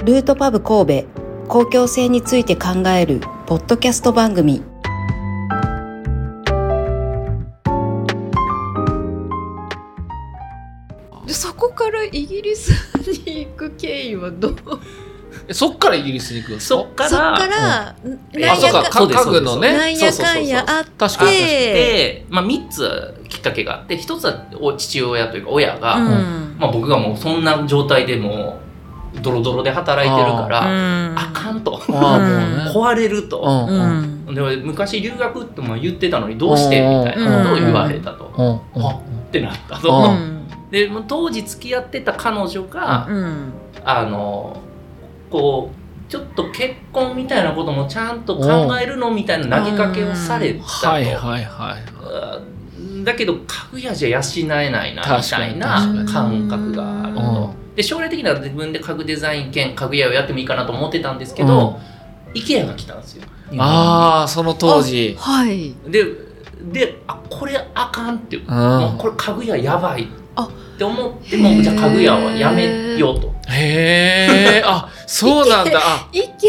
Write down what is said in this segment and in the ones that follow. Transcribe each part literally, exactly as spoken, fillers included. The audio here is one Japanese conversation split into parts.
ルートパブ神戸公共性について考えるポッドキャスト番組。 でそこからイギリスに行く経緯はどう？ そっからイギリスに行くんですか？ そっから、そっから、 うん、あ、そうか、家具のね、 なんやかんやあって、 確かにで、まあ、みっつきっかけがあって、ひとつは父親というか親が、うんまあ、僕がもうそんな状態でもうドロドロで働いてるから あ,、うん、あかんと、あもうね、壊れると、うんうん、で昔留学っても言ってたのにどうしてみたいなことを言われたと、うん、はってなったと、うん、で当時付き合ってた彼女が、うん、あのこうちょっと結婚みたいなこともちゃんと考えるのみたいな投げかけをされたと、はいはいはい、だけど家具屋じゃ養えないなみたいな感覚があると。で将来的には自分で家具デザイン兼家具屋をやってもいいかなと思ってたんですけど、うん、IKEA が来たんですよ。 ああその当時、 はいでであこれあかんって、うん、もうこれ家具屋やばいって思ってもうじゃあ家具屋はやめようと。 へえあそうなんだ。あ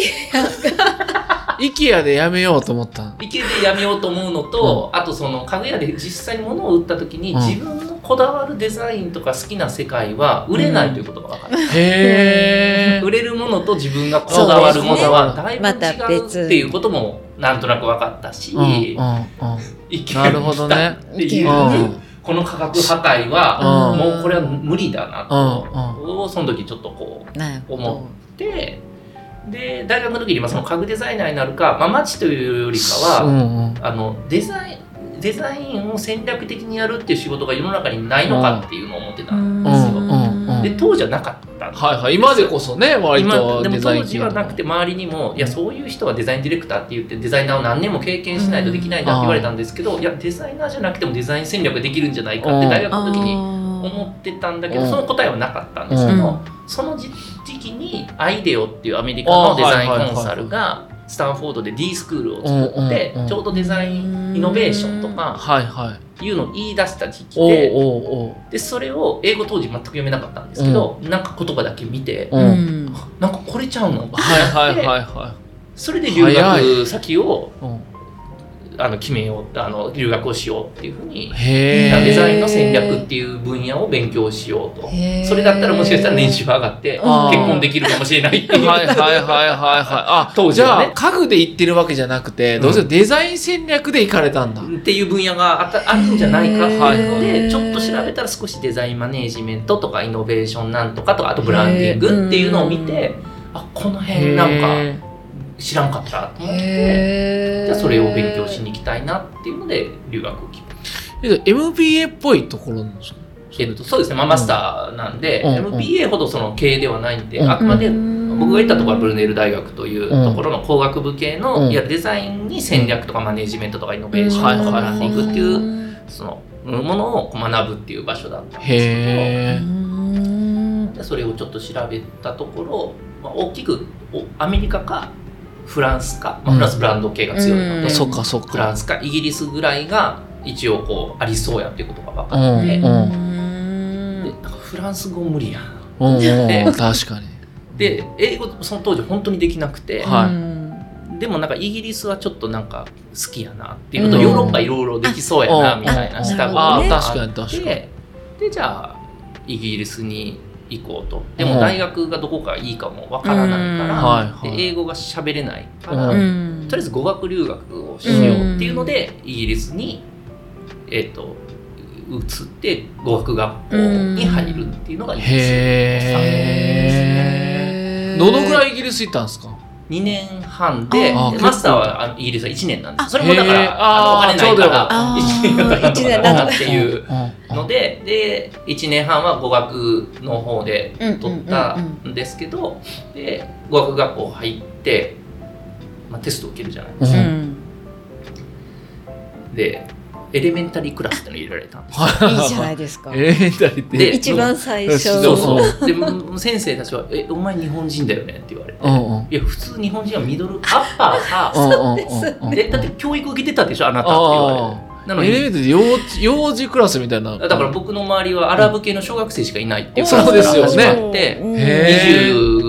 IKEA が IKEA でやめようと思った。 IKEA でやめようと思うのと、うん、あとその家具屋で実際に物を売った時に、うん、自分のこだわるデザインとか好きな世界は売れないということが分かる、うん、へー売れるものと自分がこだわるものはだいぶ違うっていうこともなんとなく分かったし、うんうんうん、IKEA に来たっていう、うんこの価格破壊はもうこれは無理だなとその時ちょっとこう思ってで大学の時にその家具デザイナーになるか、まあ、街というよりかはあのデザインデザインを戦略的にやるっていう仕事が世の中にないのかっていうのを思ってたんですよ。で当時はなかったんです、はいはい、 今でこそね割とデザインでも当時はなくて周りにもいやそういう人はデザインディレクターって言ってデザイナーを何年も経験しないとできないんだって言われたんですけど、いやデザイナーじゃなくてもデザイン戦略ができるんじゃないかって大学の時に思ってたんだけどその答えはなかったんですけど、その時期にアイデオっていうアメリカのデザインコンサルがスタンフォードで D スクールを作ってちょうどデザインイノベーションとかいうのを言い出した時期で、でそれを英語当時全く読めなかったんですけど、うん、なんか言葉だけ見て、うん、なんかこれちゃうのってはいはいはいはい、 それで留学先をあの決めようあの留学をしようっていうふうにデザインの戦略っていう分野を勉強しようと。それだったらもしかしたら年収が上がって結婚できるかもしれないっていうはいはいはいはいはいあ当時は、ね、じゃあ家具で行ってるわけじゃなくてどうせデザイン戦略で行かれたんだ、 うん、っていう分野が あ, あるんじゃないかっていうのでちょっと調べたら少しデザインマネージメントとかイノベーションなんとかとかあとブランディングっていうのを見てあこの辺なんか知らんかったと思ってじゃあそれを勉強しに行きたいなっていうので留学を決めた。 エムビーエー っぽいところなんですか？ えっと、そうですね、まあ、マスターなんで、うん、エムビーエー ほどその経営ではないんで、うん、あくまで僕が行ったところはブルネール大学というところの工学部系の、うん、いやデザインに戦略とかマネジメントとかイノベーションとかブランディングっていうそのものを学ぶっていう場所だったんですけど、それをちょっと調べたところ、まあ、大きくアメリカかフランスか、まあ、フランスブランド系が強いので、うん、 そっかそっかフランスかイギリスぐらいが一応こうありそうやっていうことが分かって、うん、でなんかフランス語無理やな、 うん、で確かにで英語その当時本当にできなくて、はい、でもなんかイギリスはちょっとなんか好きやなっていうのと、うん、ヨーロッパいろいろできそうやなみたいな下があって、 確かに確かにでじゃあイギリスに行こうと。でも大学がどこかいいかもわからないから、うん、で英語が喋れないから、うん、とりあえず語学留学をしようっていうので、うん、イギリスに、えー、と移って語学学校に入るっていうのがイギリスですね。どのぐらいイギリス行ったんですか？ にねんはんで、マスターはイギリスはいちねんなんです。それもだからあのお金ないからいちねんだったらっていうので、でいちねんはんは語学の方で取ったんですけど、で語学学校入って、まあ、テストを受けるじゃないですか、うん、でエレメンタリークラスっての入れられたんですよ。 いいじゃないですか。 エレメンタリーってで一番最初そうそうで先生たちはえお前日本人だよねって言われて、うんうん、いや普通日本人はミドルアッパーさそうですね、だって教育受けてたでしょあなたって言われて、なのにエレメンタリー幼、幼児クラスみたいな。 だから僕の周りはアラブ系の小学生しかいないっていう、 うん、そうですよね。 にじゅう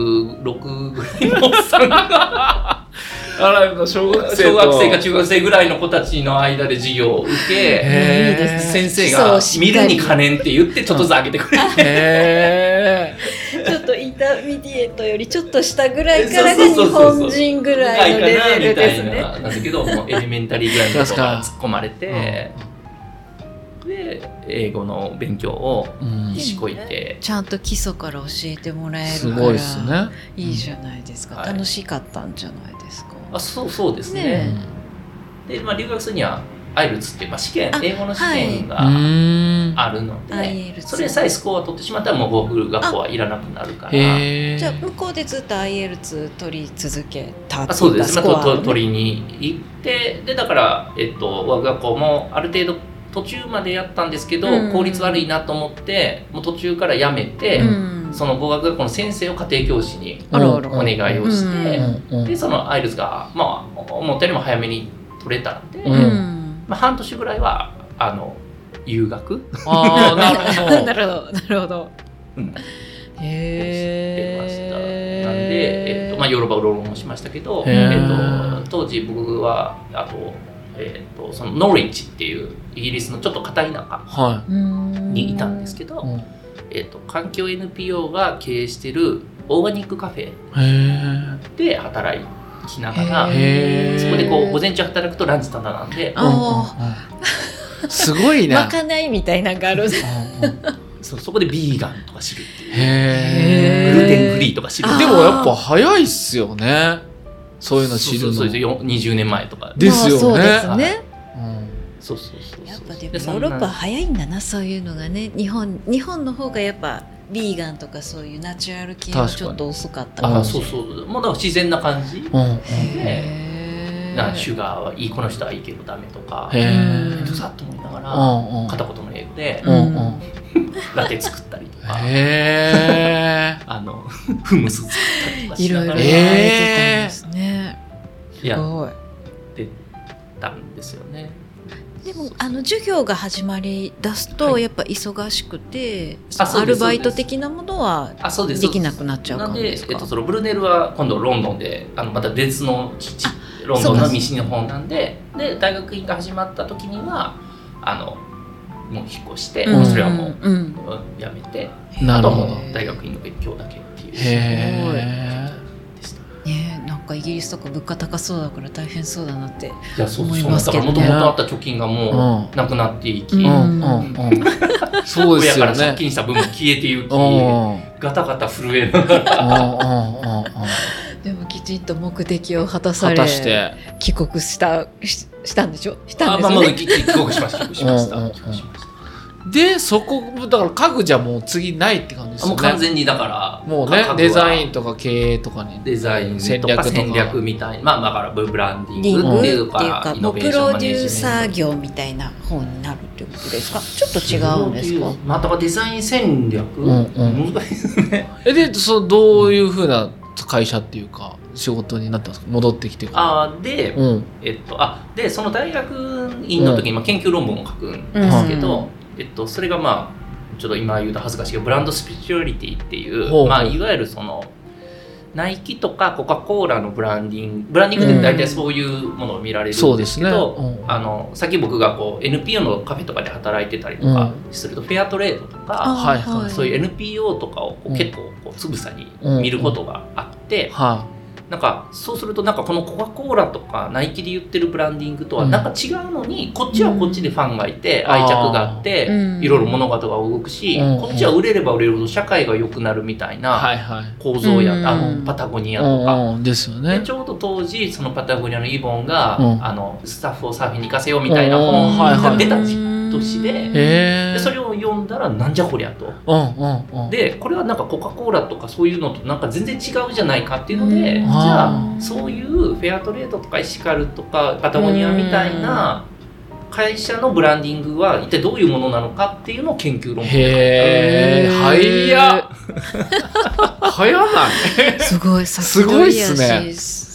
ろくぐらいのおっさんがあら小学生小学生か中学生ぐらいの子たちの間で授業を受け、 へー先生が見るに可燃って言ってちょっとずつ上げてくれて、 へーちょっとインターミディエットよりちょっと下ぐらいからが日本人ぐらいのレベルですね。 なんだけどもうエレメンタリーぐらいのところから突っ込まれて、で英語の勉強をしこいて、 ちゃんと基礎から教えてもらえるすからごいですね。 いいじゃないですか、 はい楽しかったんじゃないですか。 あそうそうですね。 ねで、まあ、留学するにはアイエルツっていう、まあ、試験あ英語の試験がうーんあるので、 アイエルツそれさえスコアを取ってしまったらもう語学学校はいらなくなるから。 へーじゃあ向こうでずっと アイエルツ 取り続けたってあそうです、まあ、ととスコアをね取りに行ってでだから、えっと、語学学校もある程度途中までやったんですけど、 うん効率悪いなと思ってもう途中からやめて、 うんその語学学校の先生を家庭教師にあらあらお願いをして、 うんうんでそのアイエルツが、まあ、思ったよりも早めに取れたんで、 うんうんまあ、半年ぐらいはあの留学ああなるほどなるほどなるほどうんへしてました。 えなんで、えっとまあ、ヨーロッパうろうろもしましたけど、 へえーっと、当時僕はあと、えっと、そのノリッジっていうイギリスのちょっと片田舎はにいたんですけど、 い、うん、 えっと、環境 エヌピーオー が経営してるオーガニックカフェへえで働きながらへーそこでこう午前中働くとランチタダなんであうんうん、すごいなまかないみたいなのがある。 うんうんそ, そこでビーガンとか知るっていうへーグルテンフリーとか知るあーでもやっぱ早いっすよねそういうの知るのそうそうそうよにじゅうねんまえとかですよねまあそうですね。 うんそうそうそうそうやっぱでもヨでそんなーロッパ早いんだなそういうのがね。日本日本の方がやっぱビーガンとかそういうナチュラル系はちょっと遅かったかあもしれない。 そうそうもうだから自然な感じうんうんでへーなシュガーはいいこの人はいいけどダメとかへうんめんどくさっと思いながらうんうん片言の英語でうんうんラテ作ったりとかへーあのフムス作ったりとかしながらいろいろやらやれてたんですね。すごい。 ってたんですよね。 でもあの授業が始まり出すと、 はいやっぱ忙しくて、 あそうですアルバイト的なものはあそうですできなくなっちゃうなんで、 感じですか。 えっと、そのブルネルは今度ロンドンであのまた別の基地ロンドンの西の方なんでで大学院が始まった時にはあのもう引っ越して、 うんもうそれはもう、 うんうんやめてなるほどあとはもう大学院の勉強だけっていうへでした。 ねえ、なんかイギリスとか物価高そうだから大変そうだなって。 いやそう思いそうだからますけどねもともとあった貯金がもうなくなっていき、 うんーうんうんうんそうですよ親から借ね金した分も消えていき、 うんうんガタガタ震えながらうんうんうんでもきちんと目的を果たされ果たして帰国したししたんでしょ。したあまあまあんですよね。 帰帰国しました帰国しましたうんうんうん帰国しましたでそこだから家具じゃもう次ないって感じですあもうよね完全にだからもうね家具はデザインとか経営とかにデザインと戦略とかか戦略みたいなまあだからブランデリングっててィングっいいううかかイノもうプベーションマロデューネジメントサー業みたいな方になるってことですか。ちょっと違うんですか。 まあだからデザイン戦略、 うんうん難しいですねえでそうどういうふうな会社っていうか仕事になったんですか戻ってきてからあで、 うんえっとあでその大学院の時にまあ研究論文を書くんですけど、えっと、それがまあちょっと今言うと恥ずかしいけどブランドスピリチュアリティっていうほうほうまあ、いわゆるそのナイキとかコカ・コーラのブランディングブランディングって大体そういうものを見られるんですけど、 そうですねうんあのさっき僕がこう エヌピーオー のカフェとかで働いてたりとかすると、フェアトレードとか、 あはいはいそういう エヌピーオー とかをこううん結構こうつぶさに見ることがあって、 はなんかそうするとなんかこのコカ・コーラとかナイキで言ってるブランディングとはうんなんか違うのに、こっちはこっちでファンがいて愛着があって、 うんいろいろ物事が動くし、 うんこっちは売れれば売れるほど社会が良くなるみたいいなはいはい構造や、 うんあのパタゴニアとか。 うんうんですよねでちょうど当時そのパタゴニアのイボンが、 うんあのスタッフをサーフィンに行かせようみたいなうん本はいはいが出た年で,、 へえでそれを読んだらなんじゃこりゃと。 うんうんうんでこれはなんかコカ・コーラとかそういうのとなんか全然違うじゃないかっていうので、 うんじゃああそういうフェアトレードとかエシカルとかパタゴニアみたいな会社のブランディングは一体どういうものなのかっていうのを研究論文でへえ早っ早ないすごいすごいっすね先取りやしその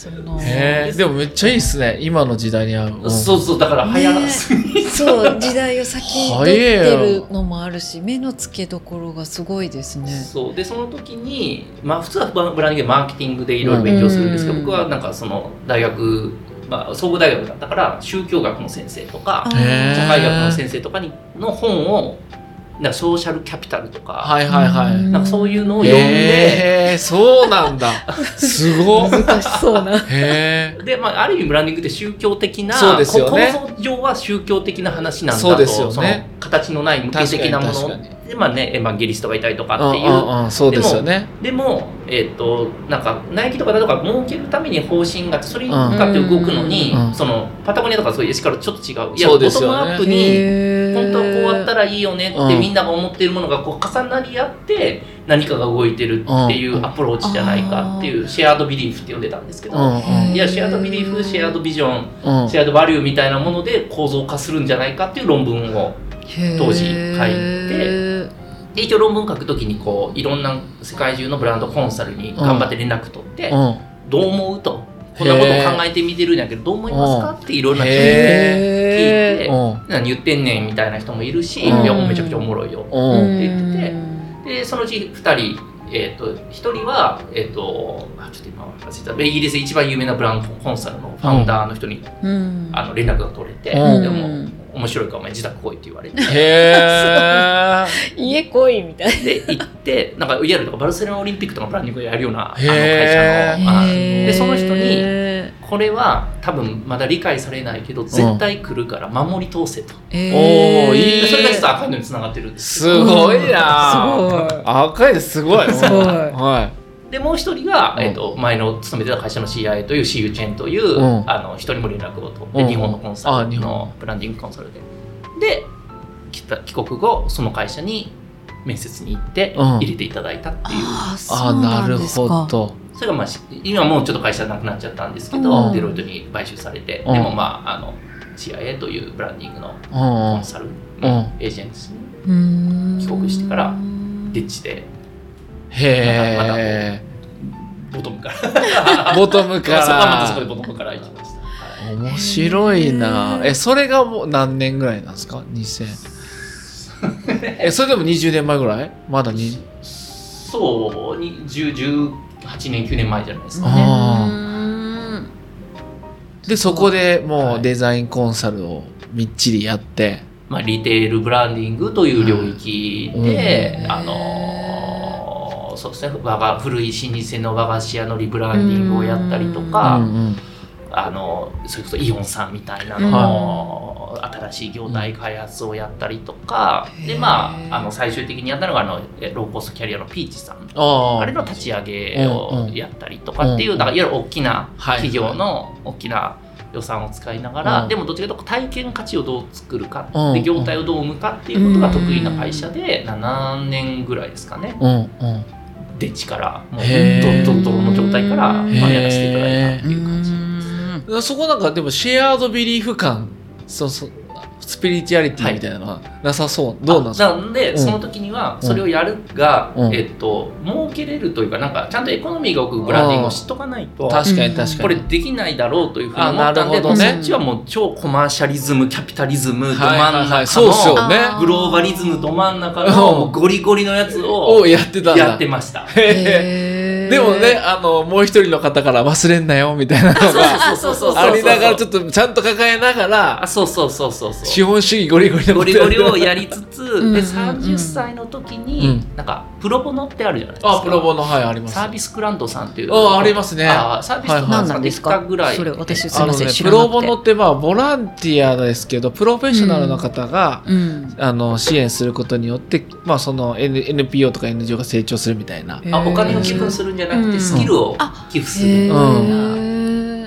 へーでもめっちゃいいっすね今の時代に合う、うん、 そうそうだから早すぎ、 ね、そう時代を先取ってるのもあるし目の付けどころがすごいですね。 そうでその時に、まあ、普通はブランディングでマーケティングでいろいろ勉強するんですけど、うん、僕はなんかその大学、まあ、総合大学だったから宗教学の先生とか社会学の先生とかにの本をなんかソーシャルキャピタルとか、 はいはいはい、 なんかそういうのを読んで、 へーそうなんだすごい難しそうなへで、まあ、ある意味ブランディングって宗教的なそうですよね、 構造上は宗教的な話なんだとそうですよね、 その形のない無形的なもので、まあね、エヴァンゲリストがいたりとかっていう、 うんうんうん、そうですよね。 でも、でもえー、となんかナイキとかだとか儲けるために方針があってそれに向かって動くのに、 うんうん、 そのパタゴニアとかそういうエシカルとちょっと違う、いやそうですよね、 ボトムアップに本当はこうあったらいいよねってみんなが思っているものがこう重なり合って何かが動いてるっていうアプローチじゃないかっていうシェアードビリーフって呼んでたんですけど、 うんうん、 いやシェアードビリーフ、シェアードビジョン、 うん、 シェアードバリューみたいなもので構造化するんじゃないかっていう論文を当時書いて、で一応論文書くときにこういろんな世界中のブランドコンサルに頑張って連絡取って、うん、どう思うとこんなことを考えてみてるんやけどどう思いますかっていろんな人に聞いて、何言ってんねんみたいな人もいるし、いやもうめちゃくちゃおもろいよって言ってて、でそのうちふたり、えー、とひとりは、えー、とちょっと今忘れたイギリスで一番有名なブランドコンサルのファウンダーの人に、うん、あの連絡が取れて、うん、でも面白いからお前自宅来いって言われてへ家来いみたいなで行ってなんかいわゆるバルセロナオリンピックとかのブランディングをやるようなあの会社のあでその人にこれは多分まだ理解されないけど絶対来るから守り通せと、 うん、おいいそれが実は赤いのにつながってるんですすごいなすごい赤いですごいすごいはいでもう一人が、えー、と前の勤めてた会社の シーアイエー というシーユーチェンという、うん、あの人にも連絡を取って、うん、日本のコンサルのブランディングコンサルでで帰国後その会社に面接に行って入れていただいたっていう、うん、 ああなるほどそれが、まあ、今もうちょっと会社なくなっちゃったんですけど、うん、デロイトに買収されて、うん、でもまああの シーアイエー というブランディングのコンサルのエージェントに帰国してからデッチでへーボトムからボトムからそこはまたそこでボトムから行きました、 はい、面白いなえそれがもう何年ぐらいなんですかにせんえそれでもにじゅうねんまえぐらいまだにそうじゅう、じゅうはちねんきゅうねんまえじゃないですかねあでそこでもうデザインコンサルをみっちりやって、 まあ、リテールブランディングという領域で、うん、あのそうですね、我が古い老舗の和菓子屋のリブランディングをやったりとか、うんうん、あのそれこそイオンさんみたいなのの、うん、新しい業態開発をやったりとか、うん、でまあ、あの最終的にやったのがあのローコストキャリアのピーチさん あ, あれの立ち上げをやったりとかっていう、うん、なんかいわゆる大きな企業の大きな予算を使いながら、うん、でもどっちかというと体験価値をどう作るか、うん、で業態をどう生むかっていうことが得意な会社でななねんぐらいですかね、うんうんデッチからもうドロドロの状態からまあやらせていただいたっていう感じです。 そこなんかでもシェアードビリーフ感そうそうスピリチュアリティみたいなのはなさそう、はい、どうなんですか。 なんで、うん、その時にはそれをやるが、うん、えっと儲けれるというかなんかちゃんとエコノミーが置くブランディングを知っとかないと確かに確かにこれできないだろうというふうに思ったんで、ね、そっちはもう超コマーシャリズムキャピタリズムど真ん中のグローバリズムど真ん中のゴリゴリのやつをやってたんだやってました。 でもね、あのもう一人の方から忘れんなよみたいなのがありながらちょっとちゃんと抱えながらあそうそうそうそうそう資本主義ゴリゴリのゴリゴリをやりつつうん、でさんじゅっさいの時に、うん、なんかプロボノってあるじゃないですか。 あプロボノはいあります。 サービスグランドさんっていうあありますね。 あサービスグランドさんですかぐらい。 それ私すみません、 ね、 知らなくて。 プロボノってまあボランティアですけどプロフェッショナルの方が、うん、あの支援することによってまあその N エヌピーオー とか エヌジーオー が成長するみたいな。 あお金を寄付するんじゃなくてスキルを寄付するみたいな。うん、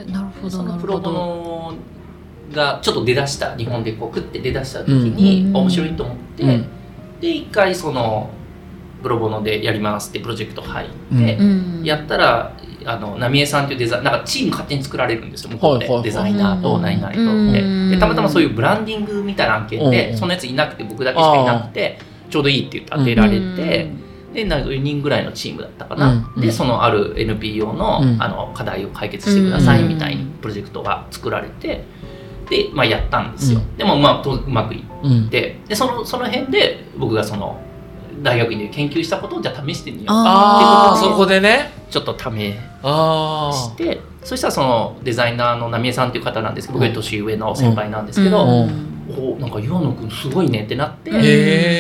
なるほどそのプロボノがちょっと出だした日本でこうクッて出だした時に、うん、面白いと思って、うん、で一回そのプロボノでやりますってプロジェクト入って、うん、やったらあの浪江さんというデザイなんかチーム勝手に作られるんですよ向こうで、はいはいはい、デザイナーと何々とって、うん、でたまたまそういうブランディングみたいな案件で、うん、そのやついなくて僕だけしかいなくてちょうどいいって言って当てられて、 でなんかよにんぐらいのチームだったかな、うん、でそのある エヌピーオー の、うん、あの課題を解決してくださいみたいにプロジェクトが作られて、で、まあ、やったんですよ、うん、でも、まあ、うまくいって、うん、でその、その辺で僕がその大学院で研究したことをじゃあ試してみようかっていうことで、そこでねちょっと試して、そしたらそのデザイナーの浪江さんっていう方なんですけど、僕より年上の先輩なんですけど、うんうんおなんか岩野くんすごいねってなって、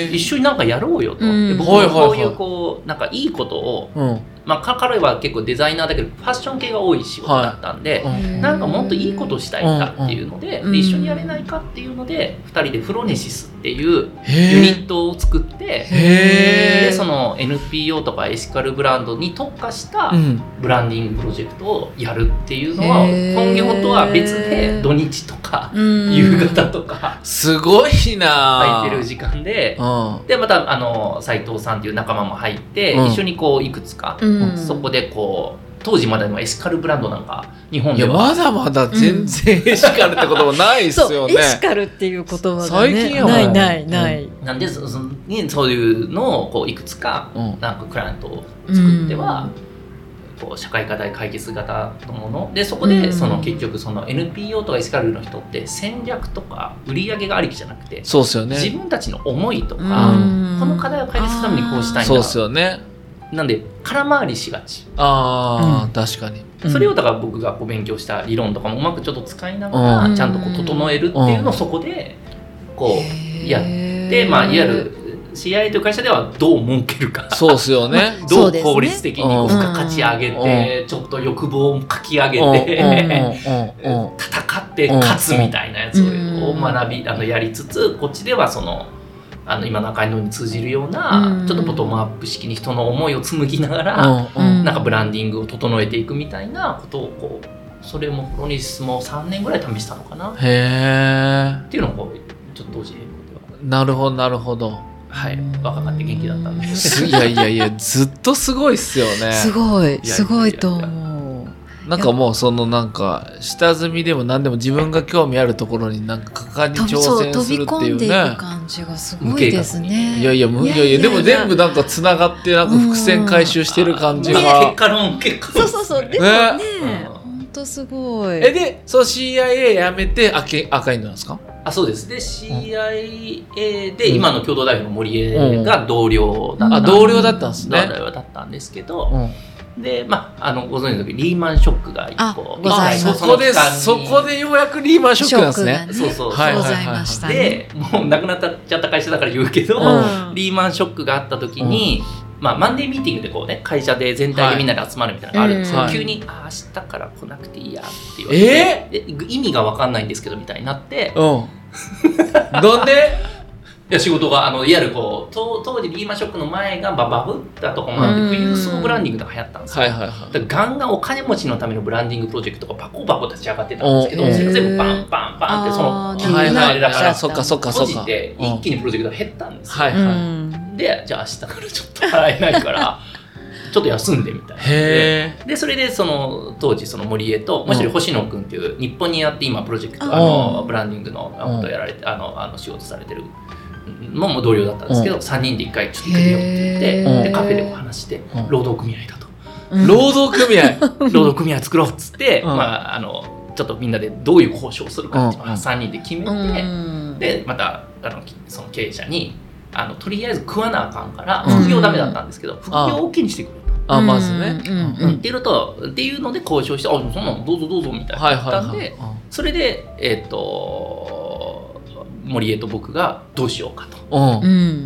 一緒になんかやろうよと、うん、で僕もこういうこうなんかいいことを、うんまあ、彼は結構デザイナーだけどファッション系が多い仕事だったんで、はい、なんかもっといいことしたいんだっていうので、うん、で一緒にやれないかっていうのでふたりでフロネシスっていうユニットを作って、でその エヌピーオー とかエシカルブランドに特化したブランディングプロジェクトをやるっていうのは本業とは別で土日とか夕方とかすごいな空いてる時間で、うん、でまたあの斉藤さんっていう仲間も入って、うん、一緒にこういくつか、うん、そこでこう当時までのエシカルブランドなんか日本ではいやまだまだ全然エシカルって言葉ないですよね、 そうエシカルっていう言葉がね最近やないないない、 うん、なんで そ, そ, そういうのをこういくつかなんかクライアントを作っては、うん、こう社会課題解決型のものでそこでその結局その エヌピーオー とかエシカルの人って戦略とか売り上げがありきじゃなくてそうですよね自分たちの思いとか、うん、この課題を解決するためにこうしたいんだそうですよねなんで空回りしがちあ、うん、確かにそれをだから僕がこう勉強した理論とかもうまくちょっと使いながらちゃんとこう整えるっていうのをそこでこうやってまあいわゆる シーアイエー という会社ではどう儲けるかそうですよねどう効率的にこう付加価値上げてちょっと欲望をかき上げて戦って勝つみたいなやつを学びあのやりつつこっちではそのあの今中野に通じるような、うん、ちょっとボトムアップ式に人の思いを紡ぎながら、うん、なんかブランディングを整えていくみたいなことをこうそれもプロニスもさんねんぐらい試したのかなへーっていうのをこうちょっと同時並行ではなるほどなるほどはい若かって元気だったんでいやいやいやずっとすごいっすよねすごいすごいと思うなんかもうそのなんか下積みでも何でも自分が興味あるところになんか果敢に挑戦するっていうね飛び込んでいく感じがすごいですねいやいやいやいやでも全部なんかつながってなんか伏線回収してる感じが結果論結果そうそうそうでもね本当すごいえでそう シーアイエー 辞めて赤赤いんなんですかあそうですで シーアイエー で今の共同代表の森江が同僚だった、 うん、あ同僚だったんですね同僚だったんですけど、うんでまあ、あのご存知の時リーマンショックが一個あそこでそこでようやくリーマンショックなんですね。 ねそうそうはい、ございましたね。 でもうなくなっちゃった会社だから言うけど、うん、リーマンショックがあった時に、うんまあ、マンデーミーティングでこうね会社で全体でみんなで集まるみたいなのがあるんですけど、はい、急にあ明日から来なくていいやって言われて、えー、で意味が分かんないんですけどみたいになって、 うん、なんでいや仕事があのいわゆるこう当当時リーマンショックの前がババブったとこもあって富裕層ブランディングが流行ったんですよ、はいはいはい、だからガンガンお金持ちのためのブランディングプロジェクトがバコバコ立ち上がってたんですけどそれが全部バンバンバンってその金融のあれだからそっかそっかそっか閉じて一気にプロジェクトが減ったんですよ、はいはい、でじゃあ明日からちょっと払えないからちょっと休んでみたいなで, でそれでその当時その森江ともう一人星野君っていう日本にやって今プロジェクトあのブランディングのことをやられてあのあの仕事されてるのも同僚だったんですけど、うん、さんにんで一回ちょっと行ってみようって言って、でカフェでお話して、うん、労働組合だと、 うん、労働組合労働組合作ろうっつって、うんまあ、あのちょっとみんなでどういう交渉をするかっていうのをさんにんで決めて、うん、でまたあのその経営者にあのとりあえず食わなあかんから副業ダメだったんですけど、うん、副業を OK にしてくれと。 あまずね、 うんうん、っていうのとっていうので交渉してあそんなのどうぞどうぞみたいなのがあったんで、はいはいはい、それでえっ、ー、と森江と僕がどうしようかと、 うん、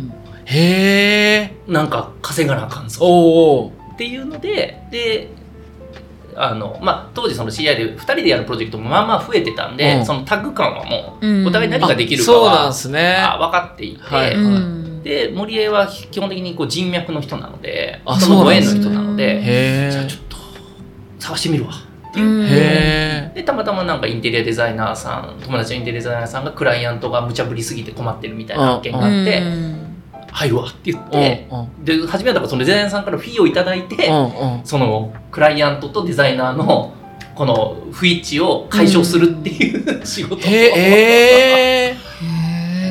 へえなんか稼がなあかんぞおーっていうのでであの、まあ、当時その シーアイ でふたりでやるプロジェクトもまあまあ増えてたんで、うん、そのタッグ感はもうお互い何ができるかは、うん、そうなんすね、あ分かっていて、はいはい、で森江は基本的にこう人脈の人なのでそのご縁の人なのでへじゃあちょっと探してみるわって言ってへでたまたまなんかインテリアデザイナーさん友達のインテリアデザイナーさんがクライアントが無茶ぶりすぎて困ってるみたいな案件があって入るわって言って、うんうん、で初めはだからそのデザイナーさんからフィーをいただいて、うんうん、そのクライアントとデザイナーのこの不一致を解消するっていう、うん、仕事をへー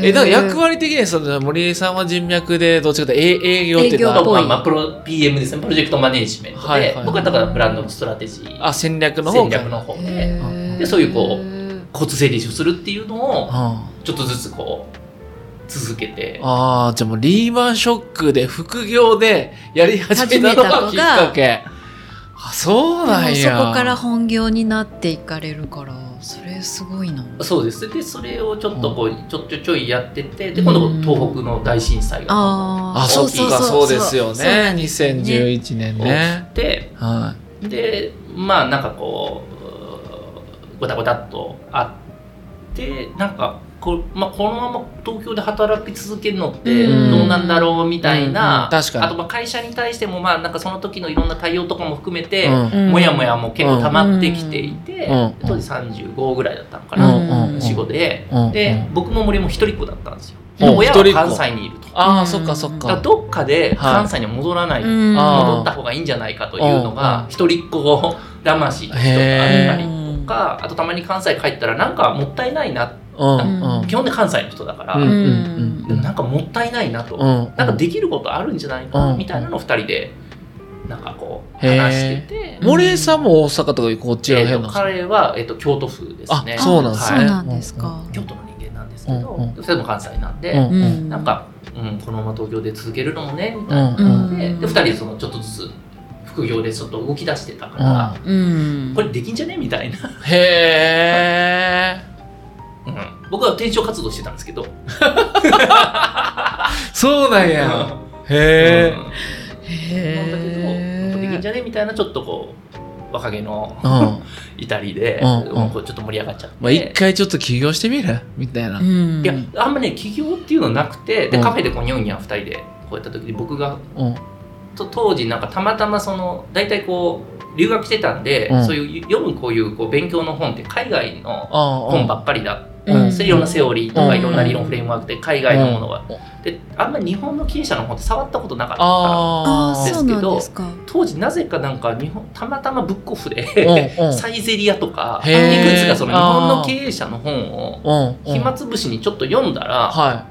え、だから役割的にその森江さんは人脈でどっちかというと営業っていうのは営業っぽいまあ、プロ ピーエム ですね、プロジェクトマネージメントで、 はいはい、 僕はだからブランドのストラテジー、 あ、戦略の方戦略の方で、でそういうこう交通整理をするっていうのをちょっとずつこう続けて、 ああ、じゃあもうリーマンショックで副業でやり始めたのがきっかけ。あ、そうなんや。 そこから本業になっていかれるから、それすごいな。 そうです。でそれをちょっとこう、うん、ちょっとちょいやってて、で今度東北の大震災が、 ああ、そっか、そうですよね。にせんじゅういちねんね。 で、 はい、 でまあなんかこうごたごたっとあって、なんかこ, まあ、このまま東京で働き続けるのってどうなんだろうみたいな、 うんうん、確かに。 あとまあ会社に対してもまあなんかその時のいろんな対応とかも含めて、うん、もやもやも結構溜まってきていて、うん、当時さんじゅうごぐらいだったのかな、うん、仕事で、うん、で僕も森も一人っ子だったんですよ、うん、親は関西にいると。 ああ、そっかそっか。 どっかで関西に戻らない、はい、戻った方がいいんじゃないかというのが一人っ子魂としてあったりとか、あとたまに関西帰ったらなんかもったいないなって、うんうん、基本で関西の人だから、うんうんうん、でもなんかもったいないなと、うんうん、なんかできることあるんじゃないかな、うん、みたいなのをふたりでなんかこう話してて、 森江さんも大阪とかこっちら辺の、 えー、彼は、えー、と京都府ですね。 あ、そうなんですね、 はい、そうなんですか。 京都の人間なんですけど、うんうん、それも関西なんで、 うんうん、 なんか、うん、このまま東京で続けるのもねみたいな感じで、うんうん、でふたりでそのちょっとずつ副業でちょっと動き出してたから、うん、これできんじゃねみたいな。 へー、 うん、僕は転職活動してたんですけどそうなんや、うん、へー、 うん、へー、できんじゃねみたいな、ちょっとこう若気の、うん、至りで、うんうん、こうちょっと盛り上がっちゃって、 まあ、一回ちょっと起業してみるみたいな、うん、 いやあんまね起業っていうのなくて、でカフェでこうニョンニャンふたりでこうやった時に僕が、うん、と当時なんかたまたまその大体こう留学してたんで、うん、そういう読むこういう、こう勉強の本って海外の本ばっかりだ、うん、いろんなセオリーとかいろんな理論フレームワークで海外のものが、うん、であんまり日本の経営者の本って触ったことなかったんですけど、当時なぜかなんか日本たまたまブックオフでサイゼリヤとかいくつかその日本の経営者の本を暇つぶしにちょっと読んだら、はい、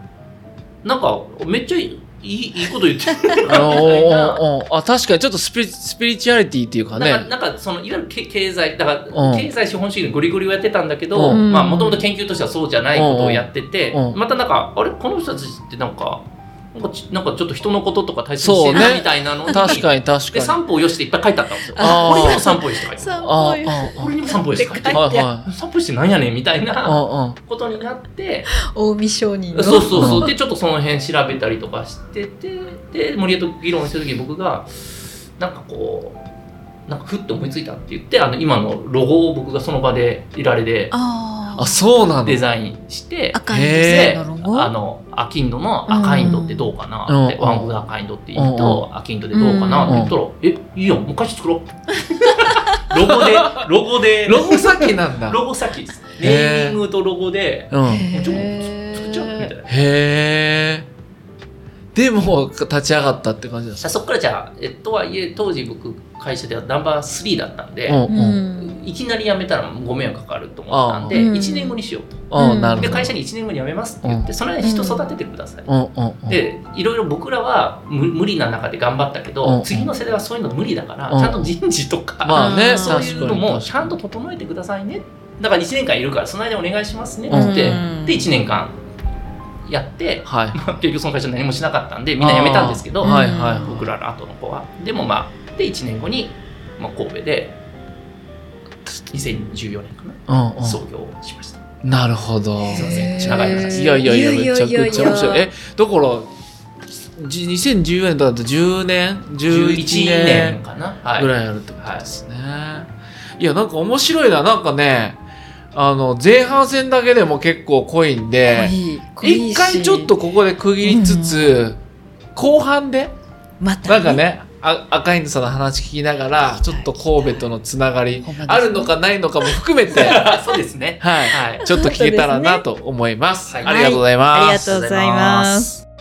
なんかめっちゃいいいい、いいこと言ってるあ、確かにちょっとスピリ、スピリチュアリティっていうかね、 なんか、なんかそのいわゆる経済だから経済資本主義のゴリゴリをやってたんだけど、まあもともと研究としてはそうじゃないことをやってて、またなんかあれこの人たちってなんかなんかち、なんかちょっと人のこととか大切にしてるみたいなのに、ね、 確かに確かにで三歩よしっていっぱい書いてあったんですよ。これにも三歩よしって書いてある。これにも三歩よしって書いてあって、三歩よしってなんやねんみたいなことになって、 近江商人のそうそうそうでちょっとその辺調べたりとかしてて、で森江と議論した時に僕がなんかこうなんかふって思いついたって言って、あの今のロゴを僕がその場でいられで。 あ、そうなんだ。 デザインして赤インドのロゴ、 あのアキンドの赤インドってどうかなって、ワンオブ赤インドって言うとアキンドでどうかなって言ったら、え、いいよ、もう一回作ろうロゴでロゴでロゴ先なんだ。 ロゴ先です。ネーミングとロゴで、うん、ちょっと作っちゃうみたいな。 へー。でも立ち上がったって感じですか。 そっからじゃあ、えっとはいえ当時僕会社ではナンバースリーだったんで、うんうん、いきなり辞めたらご迷惑かかると思ったんで、いちねんごにしようと、うん、で会社にいちねんごに辞めますって言って、うん、その間に人育ててください、うん、でいろいろ僕らは無理な中で頑張ったけど、うん、次の世代はそういうの無理だから、うん、ちゃんと人事とか、まあね、そういうのもちゃんと整えてくださいね、だからいちねんかんいるからその間お願いしますねって言って、うん、でいちねんかんやって、はい、結局その会社何もしなかったんでみんな辞めたんですけど、はいはい、僕らの後の子はでもまあでいちねんごに、まあ、神戸でにせんじゅうよねんかな、うんうん、創業しました。 なるほど。 すいません長い話。 いやいやいやめちゃくちゃ面白い。えだからにせんじゅうよねんだとじゅうねんじゅういちねんかなぐらいあるってことですね、はい、いやなんか面白いな。なんかねあの前半戦だけでも結構濃いんで一回ちょっとここで区切りつつ、うん、後半でまた、ね、なんかねあ赤インドさんの話聞きながらちょっと神戸とのつながりあるのかないのかも含めてそうですね、 はいはい、ちょっと聞けたらなと思います、 はい、 ありがとうございます、 はい、ありがとうございます。